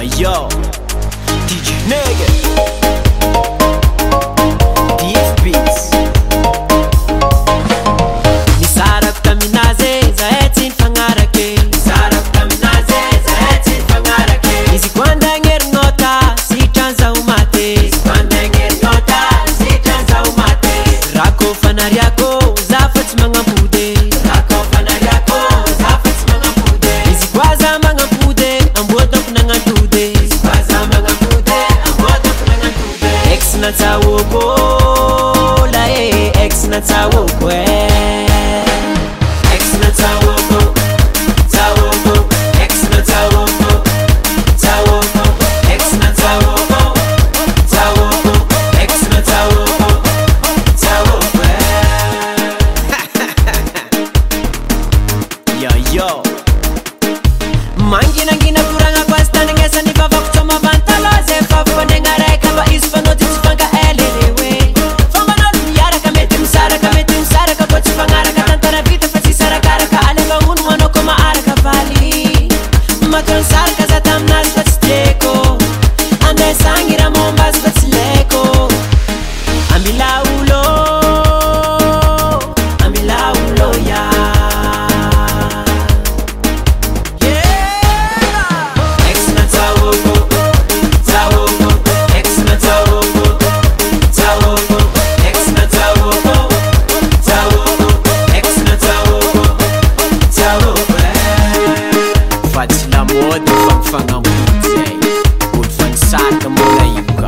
yo, DJ Nigga, DF Beats. Nisarap taminaze zaetin fangarake. Nisarap taminaze zaetin fangarake. Izi kwanda ngernota si chanza umate. Izi kwanda ngernota si chanza umate. Rako fanariako zafat mangampude. Rako fanariako zafat mangampude. Izi kwaza mangampude ambotok nangantude. Izi kwaza mangampude ambotok nangantude. Ex na tawoko la ex na tawoko ex na tawoko tawoko ex na tawoko tawoko ex na tawoko tawoko ex na tawoko tawoko yo mangina ngina kuranga kwasta ningesa ni baba kutoma bantaloze fafa nengara kaba isfano tisfanga elewe famba no yara kameti msara kaboti fangara katantara vita fasi sara kara ka alega hunu wano koma ara kavali makon sara kazatam nas fatsteko ande sangira mombas fatsleko ambilaulo ya Fatila moda fangfanga mpunze Ulfansata mola yuka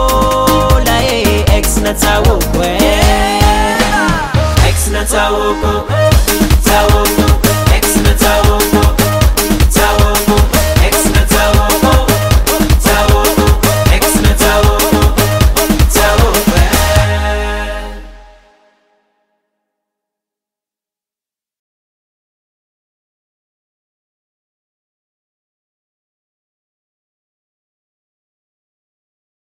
Ex na tawoko